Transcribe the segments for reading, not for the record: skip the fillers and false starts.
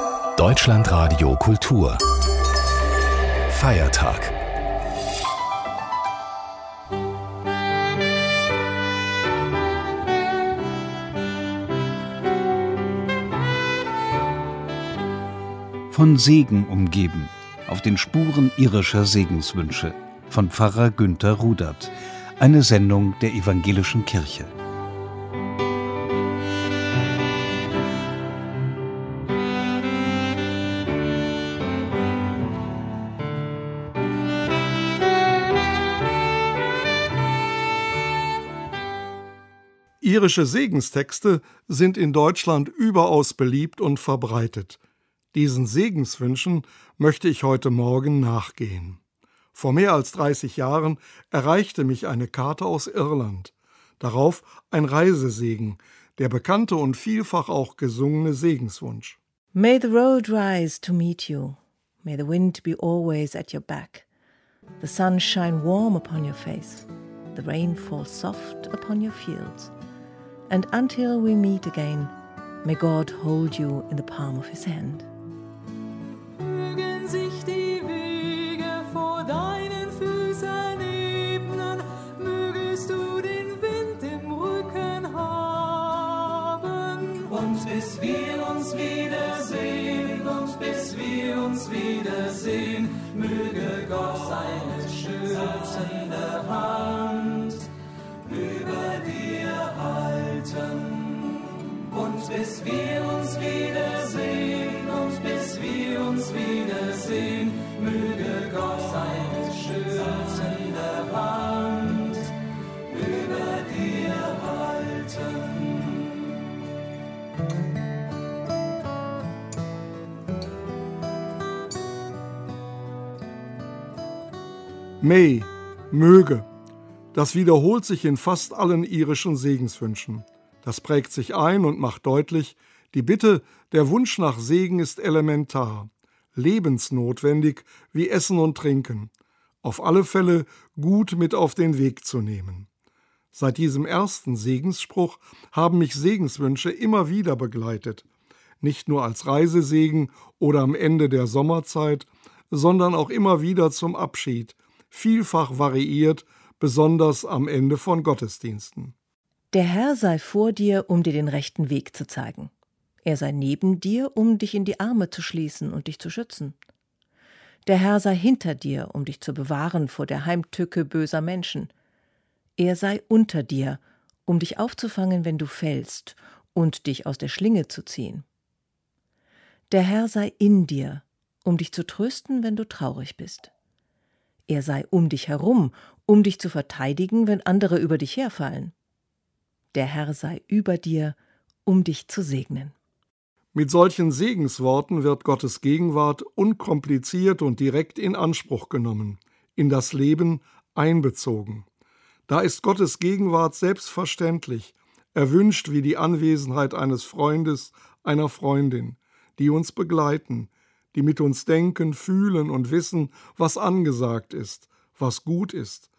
Deutschlandradio Kultur Feiertag. Von Segen umgeben, auf den Spuren irischer Segenswünsche, von Pfarrer Günther Rudert, eine Sendung der Evangelischen Kirche. Irische Segenstexte sind in Deutschland überaus beliebt und verbreitet. Diesen Segenswünschen möchte ich heute Morgen nachgehen. Vor mehr als 30 Jahren erreichte mich eine Karte aus Irland. Darauf ein Reisesegen, der bekannte und vielfach auch gesungene Segenswunsch. May the road rise to meet you. May the wind be always at your back. The sun shine warm upon your face. The rain fall soft upon your fields. And until we meet again, may God hold you in the palm of his hand. Mögen sich die Wege vor deinen Füßen ebnen, mögest du den Wind im Rücken haben. Und bis wir uns wiedersehen, möge Gott seine schützende Hand über dir halten. Und bis wir uns wiedersehen, möge Gott seine schützende Hand über dir halten. May, möge. Das wiederholt sich in fast allen irischen Segenswünschen. Das prägt sich ein und macht deutlich, die Bitte, der Wunsch nach Segen ist elementar, lebensnotwendig wie Essen und Trinken, auf alle Fälle gut mit auf den Weg zu nehmen. Seit diesem ersten Segensspruch haben mich Segenswünsche immer wieder begleitet, nicht nur als Reisesegen oder am Ende der Sommerzeit, sondern auch immer wieder zum Abschied, vielfach variiert, besonders am Ende von Gottesdiensten. Der Herr sei vor dir, um dir den rechten Weg zu zeigen. Er sei neben dir, um dich in die Arme zu schließen und dich zu schützen. Der Herr sei hinter dir, um dich zu bewahren vor der Heimtücke böser Menschen. Er sei unter dir, um dich aufzufangen, wenn du fällst, und dich aus der Schlinge zu ziehen. Der Herr sei in dir, um dich zu trösten, wenn du traurig bist. Er sei um dich herum, um dich zu verteidigen, wenn andere über dich herfallen. Der Herr sei über dir, um dich zu segnen. Mit solchen Segensworten wird Gottes Gegenwart unkompliziert und direkt in Anspruch genommen, in das Leben einbezogen. Da ist Gottes Gegenwart selbstverständlich, erwünscht wie die Anwesenheit eines Freundes, einer Freundin, die uns begleiten, die mit uns denken, fühlen und wissen, was angesagt ist, was gut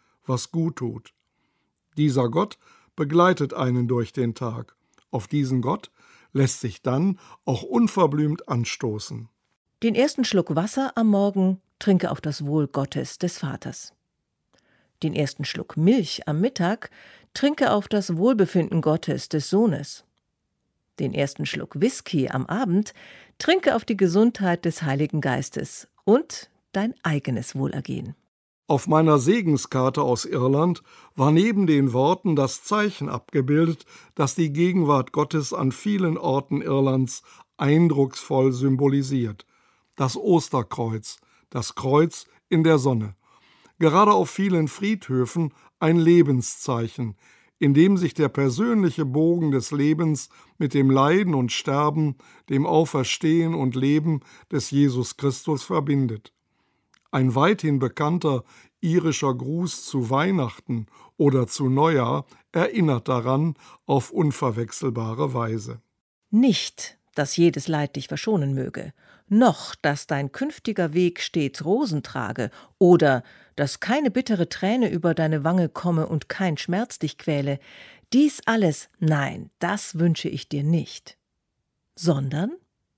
tut. Dieser Gott begleitet einen durch den Tag. Auf diesen Gott lässt sich dann auch unverblümt anstoßen. Den ersten Schluck Wasser am Morgen trinke auf das Wohl Gottes des Vaters. Den ersten Schluck Milch am Mittag trinke auf das Wohlbefinden Gottes des Sohnes. Den ersten Schluck Whisky am Abend trinke auf die Gesundheit des Heiligen Geistes und dein eigenes Wohlergehen. Auf meiner Segenskarte aus Irland war neben den Worten das Zeichen abgebildet, das die Gegenwart Gottes an vielen Orten Irlands eindrucksvoll symbolisiert. Das Osterkreuz, das Kreuz in der Sonne. Gerade auf vielen Friedhöfen ein Lebenszeichen, in dem sich der persönliche Bogen des Lebens mit dem Leiden und Sterben, dem Auferstehen und Leben des Jesus Christus verbindet. Ein weithin bekannter irischer Gruß zu Weihnachten oder zu Neujahr erinnert daran auf unverwechselbare Weise. Nicht, dass jedes Leid dich verschonen möge, noch, dass dein künftiger Weg stets Rosen trage oder dass keine bittere Träne über deine Wange komme und kein Schmerz dich quäle. Dies alles, nein, das wünsche ich dir nicht. Sondern,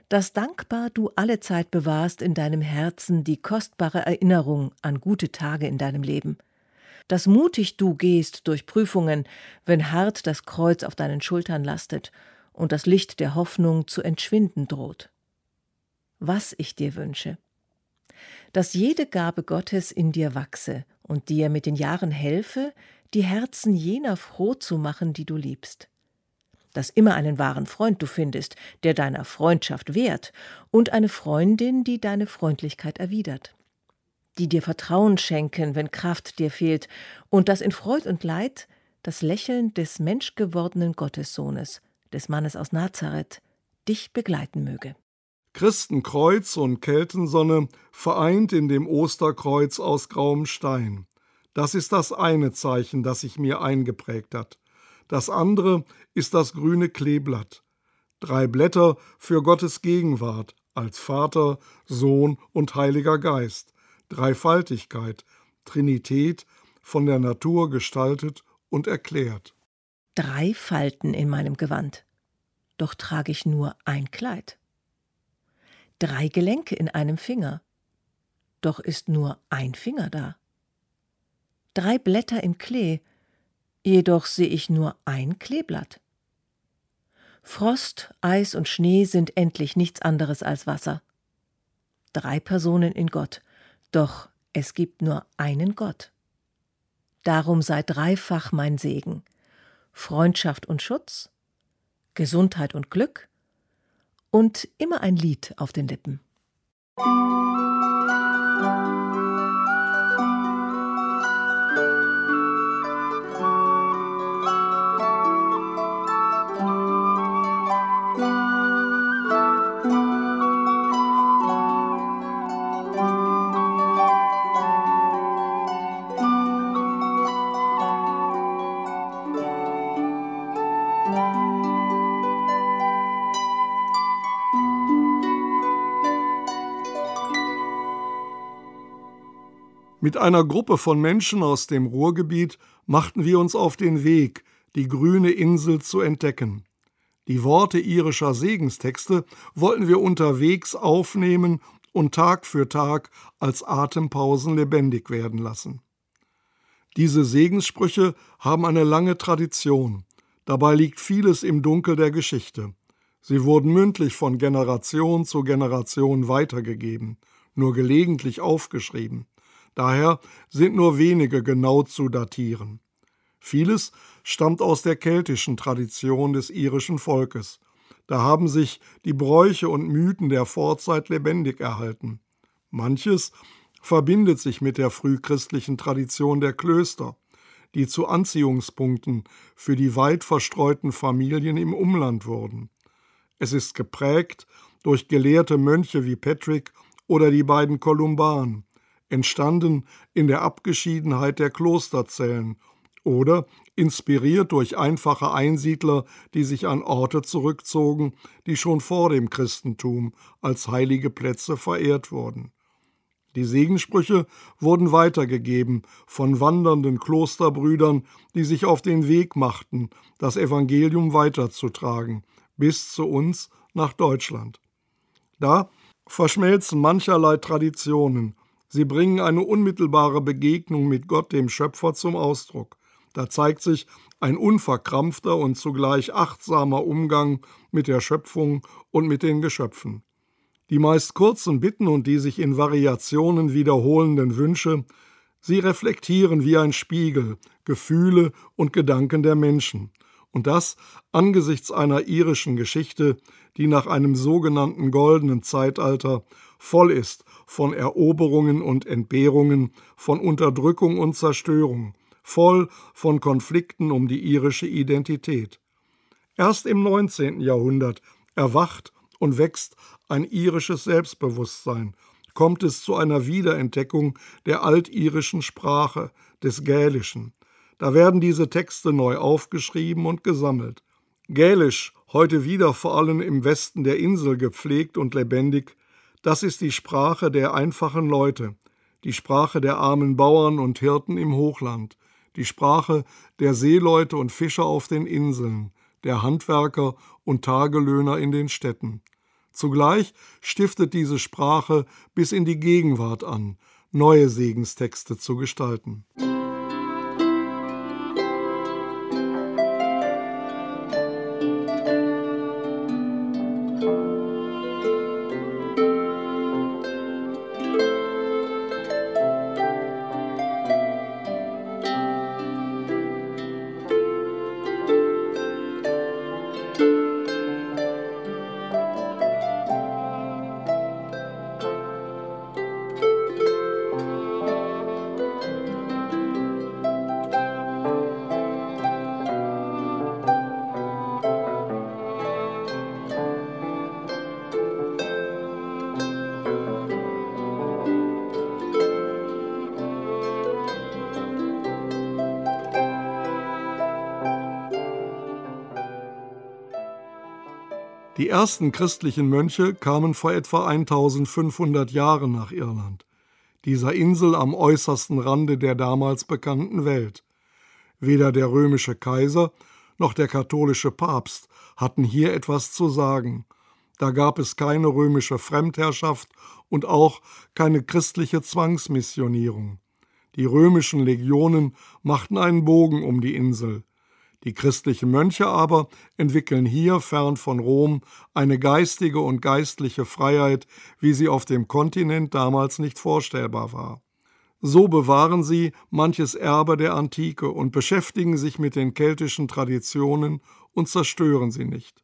dass dankbar du allezeit bewahrst in deinem Herzen die kostbare Erinnerung an gute Tage in deinem Leben, dass mutig du gehst durch Prüfungen, wenn hart das Kreuz auf deinen Schultern lastet und das Licht der Hoffnung zu entschwinden droht. Was ich dir wünsche, dass jede Gabe Gottes in dir wachse und dir mit den Jahren helfe, die Herzen jener froh zu machen, die du liebst. Dass immer einen wahren Freund du findest, der deiner Freundschaft wehrt, und eine Freundin, die deine Freundlichkeit erwidert. Die dir Vertrauen schenken, wenn Kraft dir fehlt, und dass in Freud und Leid das Lächeln des menschgewordenen Gottessohnes, des Mannes aus Nazareth, dich begleiten möge. Christenkreuz und Keltensonne vereint in dem Osterkreuz aus grauem Stein. Das ist das eine Zeichen, das sich mir eingeprägt hat. Das andere ist das grüne Kleeblatt. 3 Blätter für Gottes Gegenwart als Vater, Sohn und Heiliger Geist. Dreifaltigkeit, Trinität, von der Natur gestaltet und erklärt. 3 Falten in meinem Gewand, doch trage ich nur ein Kleid. 3 Gelenke in einem Finger, doch ist nur ein Finger da. 3 Blätter im Klee, jedoch sehe ich nur ein Kleeblatt. Frost, Eis und Schnee sind endlich nichts anderes als Wasser. 3 Personen in Gott, doch es gibt nur einen Gott. Darum sei dreifach mein Segen: Freundschaft und Schutz, Gesundheit und Glück und immer ein Lied auf den Lippen. Mit einer Gruppe von Menschen aus dem Ruhrgebiet machten wir uns auf den Weg, die grüne Insel zu entdecken. Die Worte irischer Segenstexte wollten wir unterwegs aufnehmen und Tag für Tag als Atempausen lebendig werden lassen. Diese Segenssprüche haben eine lange Tradition. Dabei liegt vieles im Dunkel der Geschichte. Sie wurden mündlich von Generation zu Generation weitergegeben, nur gelegentlich aufgeschrieben. Daher sind nur wenige genau zu datieren. Vieles stammt aus der keltischen Tradition des irischen Volkes. Da haben sich die Bräuche und Mythen der Vorzeit lebendig erhalten. Manches verbindet sich mit der frühchristlichen Tradition der Klöster, die zu Anziehungspunkten für die weit verstreuten Familien im Umland wurden. Es ist geprägt durch gelehrte Mönche wie Patrick oder die beiden Kolumban, entstanden in der Abgeschiedenheit der Klosterzellen oder inspiriert durch einfache Einsiedler, die sich an Orte zurückzogen, die schon vor dem Christentum als heilige Plätze verehrt wurden. Die Segenssprüche wurden weitergegeben von wandernden Klosterbrüdern, die sich auf den Weg machten, das Evangelium weiterzutragen, bis zu uns nach Deutschland. Da verschmelzen mancherlei Traditionen. Sie bringen eine unmittelbare Begegnung mit Gott, dem Schöpfer, zum Ausdruck. Da zeigt sich ein unverkrampfter und zugleich achtsamer Umgang mit der Schöpfung und mit den Geschöpfen. Die meist kurzen Bitten und die sich in Variationen wiederholenden Wünsche, sie reflektieren wie ein Spiegel Gefühle und Gedanken der Menschen. Und das angesichts einer irischen Geschichte, die nach einem sogenannten goldenen Zeitalter voll ist von Eroberungen und Entbehrungen, von Unterdrückung und Zerstörung, voll von Konflikten um die irische Identität. Erst im 19. Jahrhundert erwacht und wächst ein irisches Selbstbewusstsein, kommt es zu einer Wiederentdeckung der altirischen Sprache, des Gälischen. Da werden diese Texte neu aufgeschrieben und gesammelt. Gälisch, heute wieder vor allem im Westen der Insel gepflegt und lebendig, das ist die Sprache der einfachen Leute, die Sprache der armen Bauern und Hirten im Hochland, die Sprache der Seeleute und Fischer auf den Inseln, der Handwerker und Tagelöhner in den Städten. Zugleich stiftet diese Sprache bis in die Gegenwart an, neue Segenstexte zu gestalten. Die ersten christlichen Mönche kamen vor etwa 1500 Jahren nach Irland, dieser Insel am äußersten Rande der damals bekannten Welt. Weder der römische Kaiser noch der katholische Papst hatten hier etwas zu sagen. Da gab es keine römische Fremdherrschaft und auch keine christliche Zwangsmissionierung. Die römischen Legionen machten einen Bogen um die Insel. Die christlichen Mönche aber entwickeln hier fern von Rom eine geistige und geistliche Freiheit, wie sie auf dem Kontinent damals nicht vorstellbar war. So bewahren sie manches Erbe der Antike und beschäftigen sich mit den keltischen Traditionen und zerstören sie nicht.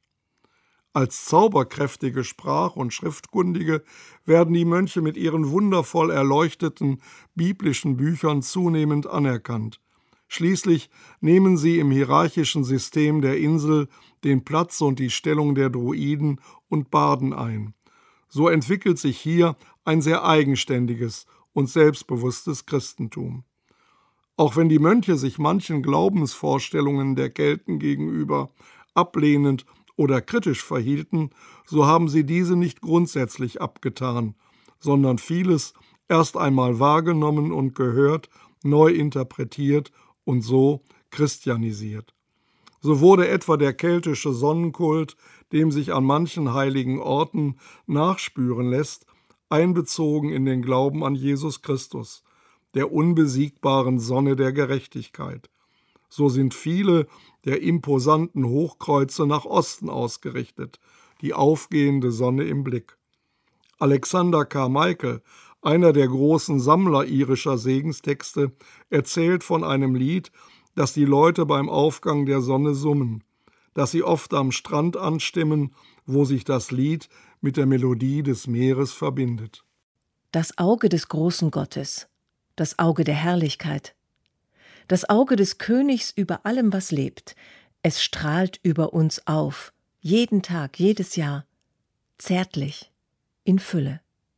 Als zauberkräftige Sprach- und Schriftkundige werden die Mönche mit ihren wundervoll erleuchteten biblischen Büchern zunehmend anerkannt. Schließlich nehmen sie im hierarchischen System der Insel den Platz und die Stellung der Druiden und Barden ein. So entwickelt sich hier ein sehr eigenständiges und selbstbewusstes Christentum. Auch wenn die Mönche sich manchen Glaubensvorstellungen der Kelten gegenüber ablehnend oder kritisch verhielten, so haben sie diese nicht grundsätzlich abgetan, sondern vieles erst einmal wahrgenommen und gehört, neu interpretiert und so christianisiert. So wurde etwa der keltische Sonnenkult, dem sich an manchen heiligen Orten nachspüren lässt, einbezogen in den Glauben an Jesus Christus, der unbesiegbaren Sonne der Gerechtigkeit. So sind viele der imposanten Hochkreuze nach Osten ausgerichtet, die aufgehende Sonne im Blick. Alexander Carmichael, einer der großen Sammler irischer Segenstexte, erzählt von einem Lied, das die Leute beim Aufgang der Sonne summen, das sie oft am Strand anstimmen, wo sich das Lied mit der Melodie des Meeres verbindet. Das Auge des großen Gottes, das Auge der Herrlichkeit, das Auge des Königs über allem, was lebt, es strahlt über uns auf, jeden Tag, jedes Jahr, zärtlich, in Fülle.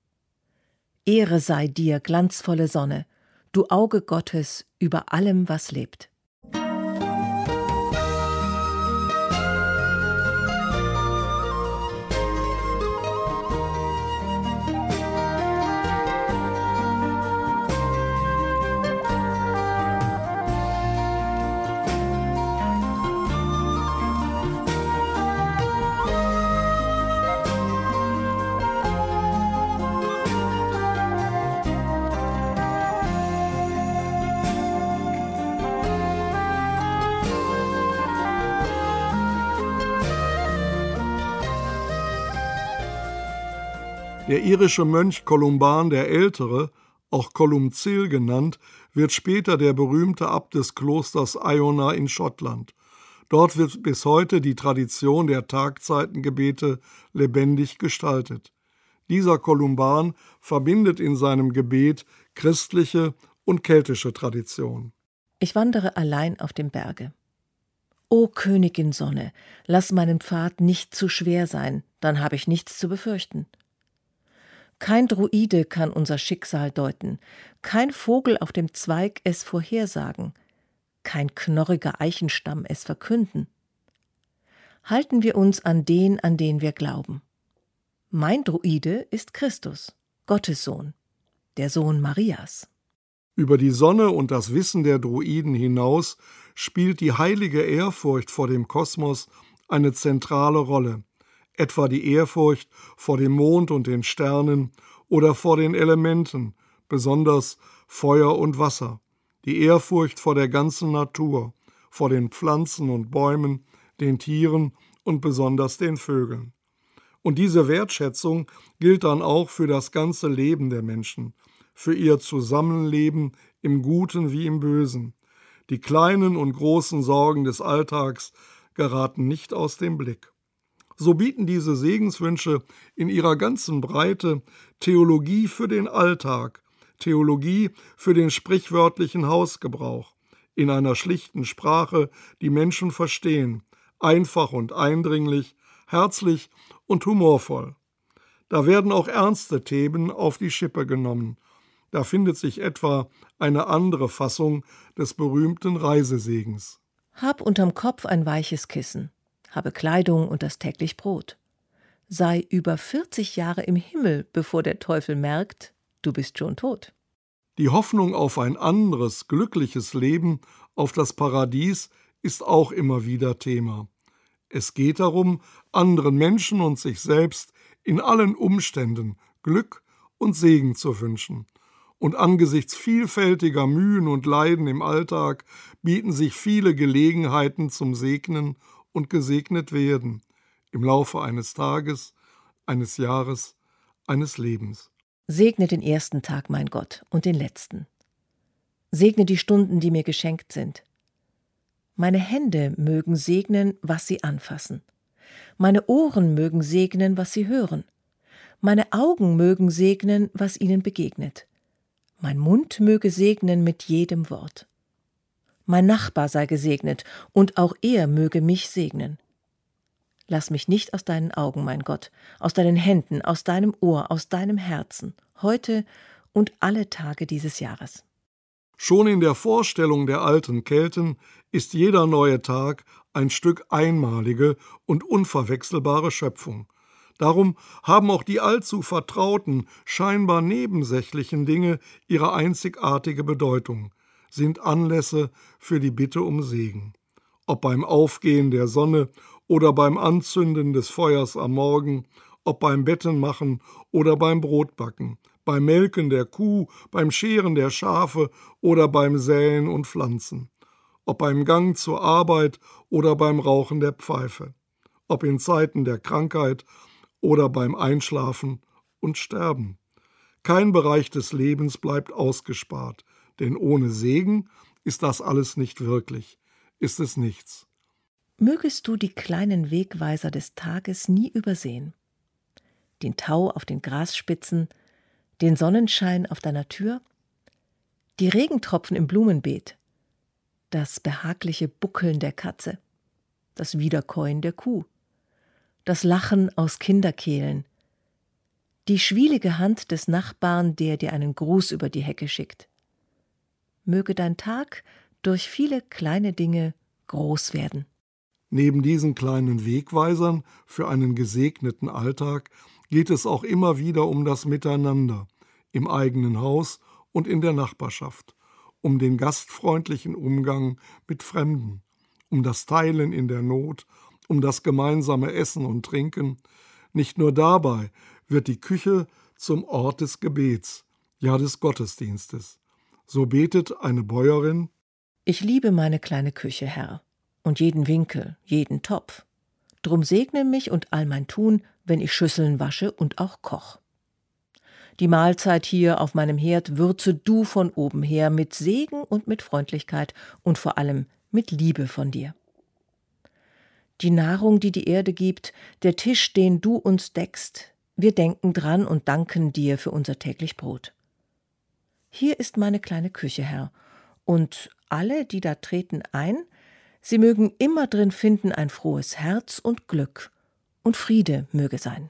Ehre sei dir, glanzvolle Sonne, du Auge Gottes über allem, was lebt. Der irische Mönch Columban der Ältere, auch Columcille genannt, wird später der berühmte Abt des Klosters Iona in Schottland. Dort wird bis heute die Tradition der Tagzeitengebete lebendig gestaltet. Dieser Columban verbindet in seinem Gebet christliche und keltische Tradition. Ich wandere allein auf dem Berge. O Königin Sonne, lass meinen Pfad nicht zu schwer sein, dann habe ich nichts zu befürchten. Kein Druide kann unser Schicksal deuten, kein Vogel auf dem Zweig es vorhersagen, kein knorriger Eichenstamm es verkünden. Halten wir uns an den wir glauben. Mein Druide ist Christus, Gottes Sohn, der Sohn Marias. Über die Sonne und das Wissen der Druiden hinaus spielt die heilige Ehrfurcht vor dem Kosmos eine zentrale Rolle. etwa die Ehrfurcht vor dem Mond und den Sternen oder vor den Elementen, besonders Feuer und Wasser, die Ehrfurcht vor der ganzen Natur, vor den Pflanzen und Bäumen, den Tieren und besonders den Vögeln. Und diese Wertschätzung gilt dann auch für das ganze Leben der Menschen, für ihr Zusammenleben im Guten wie im Bösen. Die kleinen und großen Sorgen des Alltags geraten nicht aus dem Blick. So bieten diese Segenswünsche in ihrer ganzen Breite Theologie für den Alltag, Theologie für den sprichwörtlichen Hausgebrauch, in einer schlichten Sprache, die Menschen verstehen, einfach und eindringlich, herzlich und humorvoll. Da werden auch ernste Themen auf die Schippe genommen. Da findet sich etwa eine andere Fassung des berühmten Reisesegens. Hab unterm Kopf ein weiches Kissen, habe Kleidung und das täglich Brot. Sei über 40 Jahre im Himmel, bevor der Teufel merkt, du bist schon tot. Die Hoffnung auf ein anderes, glückliches Leben, auf das Paradies, ist auch immer wieder Thema. Es geht darum, anderen Menschen und sich selbst in allen Umständen Glück und Segen zu wünschen. Und angesichts vielfältiger Mühen und Leiden im Alltag bieten sich viele Gelegenheiten zum Segnen und gesegnet werden im Laufe eines Tages, eines Jahres, eines Lebens. Segne den ersten Tag, mein Gott, und den letzten. Segne die Stunden, die mir geschenkt sind. Meine Hände mögen segnen, was sie anfassen. Meine Ohren mögen segnen, was sie hören. Meine Augen mögen segnen, was ihnen begegnet. Mein Mund möge segnen mit jedem Wort. Mein Nachbar sei gesegnet, und auch er möge mich segnen. Lass mich nicht aus deinen Augen, mein Gott, aus deinen Händen, aus deinem Ohr, aus deinem Herzen, heute und alle Tage dieses Jahres. Schon in der Vorstellung der alten Kelten ist jeder neue Tag ein Stück einmalige und unverwechselbare Schöpfung. Darum haben auch die allzu vertrauten, scheinbar nebensächlichen Dinge ihre einzigartige Bedeutung, sind Anlässe für die Bitte um Segen. Ob beim Aufgehen der Sonne oder beim Anzünden des Feuers am Morgen, ob beim Bettenmachen oder beim Brotbacken, beim Melken der Kuh, beim Scheren der Schafe oder beim Säen und Pflanzen, ob beim Gang zur Arbeit oder beim Rauchen der Pfeife, ob in Zeiten der Krankheit oder beim Einschlafen und Sterben. Kein Bereich des Lebens bleibt ausgespart, denn ohne Segen ist das alles nicht wirklich, ist es nichts. Mögest du die kleinen Wegweiser des Tages nie übersehen. Den Tau auf den Grasspitzen, den Sonnenschein auf deiner Tür, die Regentropfen im Blumenbeet, das behagliche Buckeln der Katze, das Wiederkäuen der Kuh, das Lachen aus Kinderkehlen, die schwielige Hand des Nachbarn, der dir einen Gruß über die Hecke schickt. Möge dein Tag durch viele kleine Dinge groß werden. Neben diesen kleinen Wegweisern für einen gesegneten Alltag geht es auch immer wieder um das Miteinander im eigenen Haus und in der Nachbarschaft, um den gastfreundlichen Umgang mit Fremden, um das Teilen in der Not, um das gemeinsame Essen und Trinken. Nicht nur dabei wird die Küche zum Ort des Gebets, ja des Gottesdienstes. So betet eine Bäuerin: Ich liebe meine kleine Küche, Herr, und jeden Winkel, jeden Topf. Drum segne mich und all mein Tun, wenn ich Schüsseln wasche und auch koch. Die Mahlzeit hier auf meinem Herd würze du von oben her mit Segen und mit Freundlichkeit und vor allem mit Liebe von dir. Die Nahrung, die die Erde gibt, der Tisch, den du uns deckst, wir denken dran und danken dir für unser täglich Brot. Hier ist meine kleine Küche, Herr, und alle, die da treten ein, sie mögen immer drin finden ein frohes Herz und Glück, und Friede möge sein.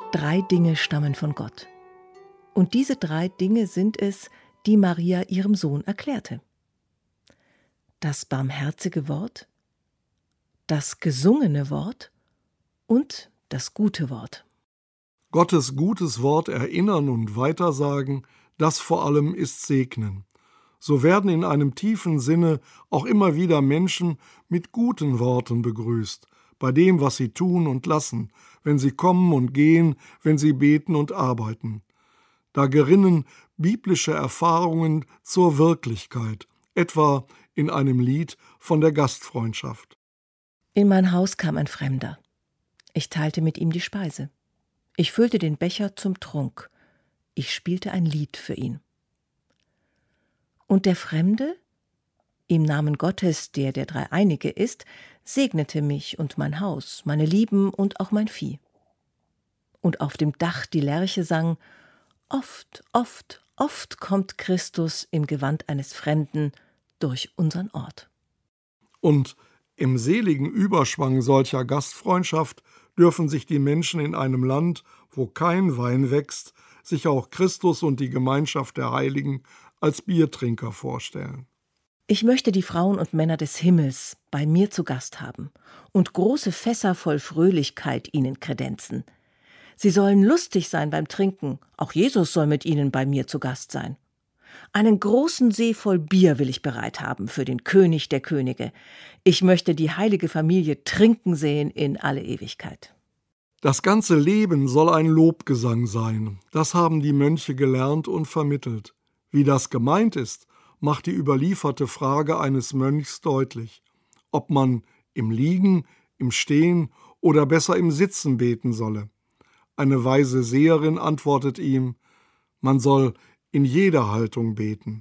3 Dinge stammen von Gott. Und diese 3 Dinge sind es, die Maria ihrem Sohn erklärte. Das barmherzige Wort, das gesungene Wort und das gute Wort. Gottes gutes Wort erinnern und weitersagen, das vor allem ist Segnen. So werden in einem tiefen Sinne auch immer wieder Menschen mit guten Worten begrüßt, bei dem, was sie tun und lassen, wenn sie kommen und gehen, wenn sie beten und arbeiten. Da gerinnen biblische Erfahrungen zur Wirklichkeit, etwa in einem Lied von der Gastfreundschaft. In mein Haus kam ein Fremder. Ich teilte mit ihm die Speise. Ich füllte den Becher zum Trunk. Ich spielte ein Lied für ihn. Und der Fremde, im Namen Gottes, der Dreieinige ist, segnete mich und mein Haus, meine Lieben und auch mein Vieh. Und auf dem Dach die Lerche sang: Oft, oft, oft kommt Christus im Gewand eines Fremden durch unseren Ort. Und im seligen Überschwang solcher Gastfreundschaft dürfen sich die Menschen in einem Land, wo kein Wein wächst, sich auch Christus und die Gemeinschaft der Heiligen als Biertrinker vorstellen. Ich möchte die Frauen und Männer des Himmels bei mir zu Gast haben und große Fässer voll Fröhlichkeit ihnen kredenzen. Sie sollen lustig sein beim Trinken, auch Jesus soll mit ihnen bei mir zu Gast sein. Einen großen See voll Bier will ich bereit haben für den König der Könige. Ich möchte die heilige Familie trinken sehen in alle Ewigkeit. Das ganze Leben soll ein Lobgesang sein. Das haben die Mönche gelernt und vermittelt. Wie das gemeint ist, macht die überlieferte Frage eines Mönchs deutlich. Ob man im Liegen, im Stehen oder besser im Sitzen beten solle. Eine weise Seherin antwortet ihm: Man soll in jeder Haltung beten.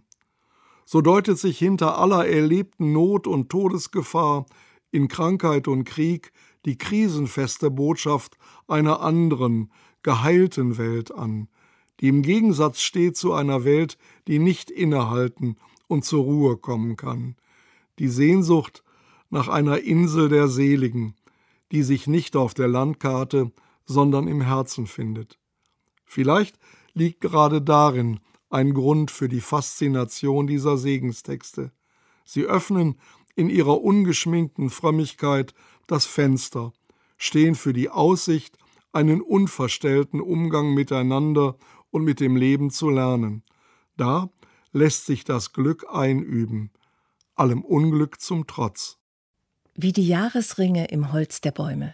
So deutet sich hinter aller erlebten Not und Todesgefahr, in Krankheit und Krieg, die krisenfeste Botschaft einer anderen, geheilten Welt an, die im Gegensatz steht zu einer Welt, die nicht innehalten und zur Ruhe kommen kann. Die Sehnsucht nach einer Insel der Seligen, die sich nicht auf der Landkarte, sondern im Herzen findet. Vielleicht liegt gerade darin ein Grund für die Faszination dieser Segenstexte. Sie öffnen in ihrer ungeschminkten Frömmigkeit das Fenster, stehen für die Aussicht, einen unverstellten Umgang miteinander und mit dem Leben zu lernen. Da lässt sich das Glück einüben, allem Unglück zum Trotz. Wie die Jahresringe im Holz der Bäume,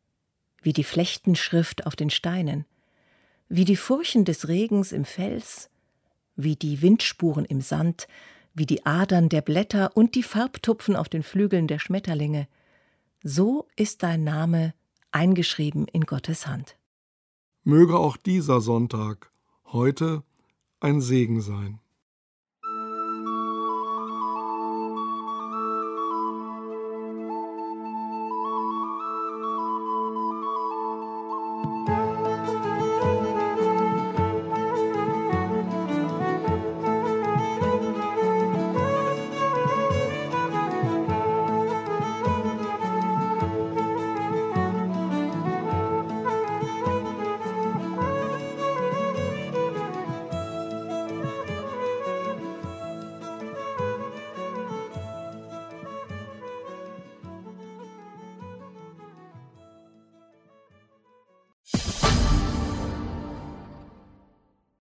wie die Flechtenschrift auf den Steinen, wie die Furchen des Regens im Fels, wie die Windspuren im Sand, wie die Adern der Blätter und die Farbtupfen auf den Flügeln der Schmetterlinge, so ist dein Name eingeschrieben in Gottes Hand. Möge auch dieser Sonntag heute ein Segen sein.